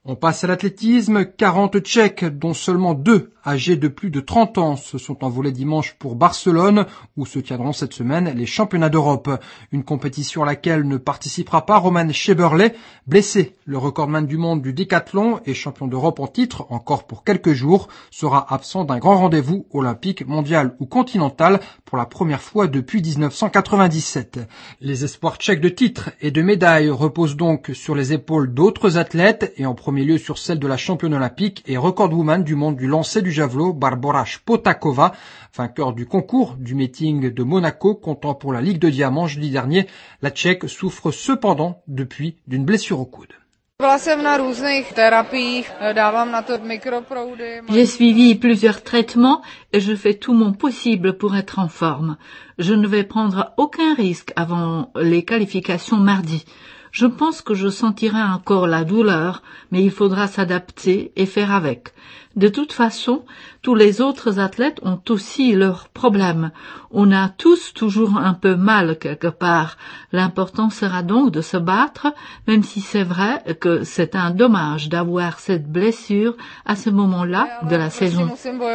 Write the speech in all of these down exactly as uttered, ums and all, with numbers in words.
On passe à l'athlétisme. quarante Tchèques, dont seulement deux âgés de plus de trente ans, se sont envolés dimanche pour Barcelone, où se tiendront cette semaine les championnats d'Europe. Une compétition à laquelle ne participera pas Roman Sheberley, blessé. Le recordman du monde du décathlon et champion d'Europe en titre, encore pour quelques jours, sera absent d'un grand rendez-vous olympique, mondial ou continental pour la première fois depuis dix-neuf cent quatre-vingt-dix-sept. Les espoirs tchèques de titre et de médailles reposent donc sur les épaules d'autres athlètes et en premier lieu sur celle de la championne olympique et recordwoman du monde du lancer du javelot, Barbora Špotáková, vainqueur du concours du meeting de Monaco, comptant pour la Ligue de Diamant jeudi dernier. La Tchèque souffre cependant depuis d'une blessure au coude. J'ai suivi plusieurs traitements et je fais tout mon possible pour être en forme. Je ne vais prendre aucun risque avant les qualifications mardi. Je pense que je sentirai encore la douleur, mais il faudra s'adapter et faire avec. De toute façon, tous les autres athlètes ont aussi leurs problèmes. On a tous toujours un peu mal quelque part. L'important sera donc de se battre, même si c'est vrai que c'est un dommage d'avoir cette blessure à ce moment-là de la saison.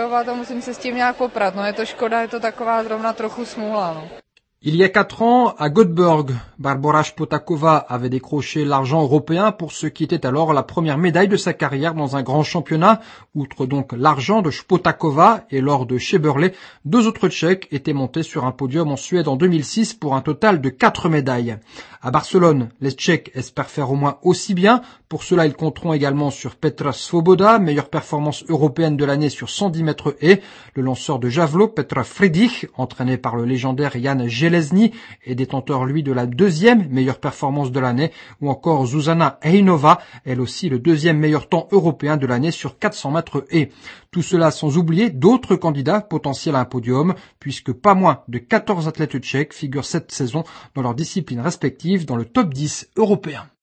Il y a quatre ans, à Göteborg, Barbora Špotáková avait décroché l'argent européen pour ce qui était alors la première médaille de sa carrière dans un grand championnat. Outre donc l'argent de Špotáková et l'or de Sheberley, deux autres Tchèques étaient montés sur un podium en Suède en deux mille six pour un total de quatre médailles. À Barcelone, les Tchèques espèrent faire au moins aussi bien. Pour cela, ils compteront également sur Petra Svoboda, meilleure performance européenne de l'année sur cent dix mètres haies. Le lanceur de javelot, Petr Friedrich, entraîné par le légendaire Jan Železný, est détenteur, lui, de la deuxième meilleure performance de l'année. Ou encore Zuzana Hejnová, elle aussi le deuxième meilleur temps européen de l'année sur quatre cents mètres haies. Tout cela sans oublier d'autres candidats potentiels à un podium, puisque pas moins de quatorze athlètes tchèques figurent cette saison dans leurs disciplines respectives dans le top dix européen.